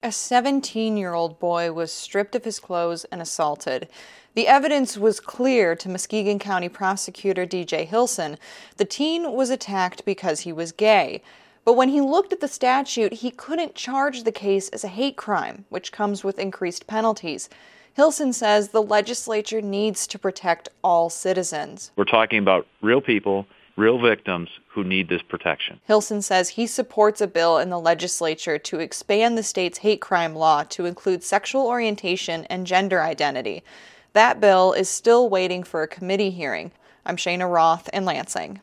A 17-year-old boy was stripped of his clothes and assaulted. The evidence was clear to Muskegon County Prosecutor DJ Hilson. The teen was attacked because he was gay. But when he looked at the statute, he couldn't charge the case as a hate crime, which comes with increased penalties. Hilson says the legislature needs to protect all citizens. We're talking about real people, real victims who need this protection. Hilson says he supports a bill in the legislature to expand the state's hate crime law to include sexual orientation and gender identity. That bill is still waiting for a committee hearing. I'm Shana Roth in Lansing.